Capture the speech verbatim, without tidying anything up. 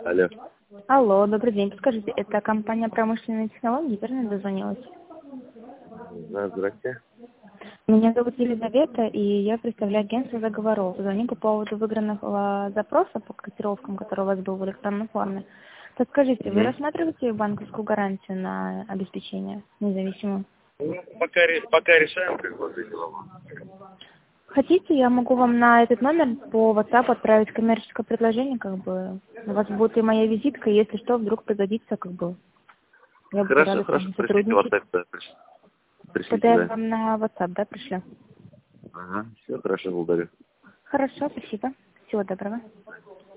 Алло. Алло, добрый день. Подскажите, это компания промышленные технологии, верно дозвонилась? Да, здрасте. Меня зовут Елизавета, и я представляю агентство договоров. Звоню по поводу выигранного запроса по котировкам, который у вас был в электронной форме. Подскажите, вы Угу. рассматриваете банковскую гарантию на обеспечение независимую? Ну, пока, ре- пока решаем, как бы, эти вопросы. Хотите, я могу вам на этот номер по WhatsApp отправить коммерческое предложение, как бы. У вас будет и моя визитка, если что, вдруг пригодится, как бы. Я буду Хорошо, рада с хорошо, вами пришлите сотрудничать. WhatsApp, да, приш- Тогда пришлите, я да. вам на WhatsApp, да, пришлю? Ага, все, хорошо, благодарю. Хорошо, спасибо. Всего доброго.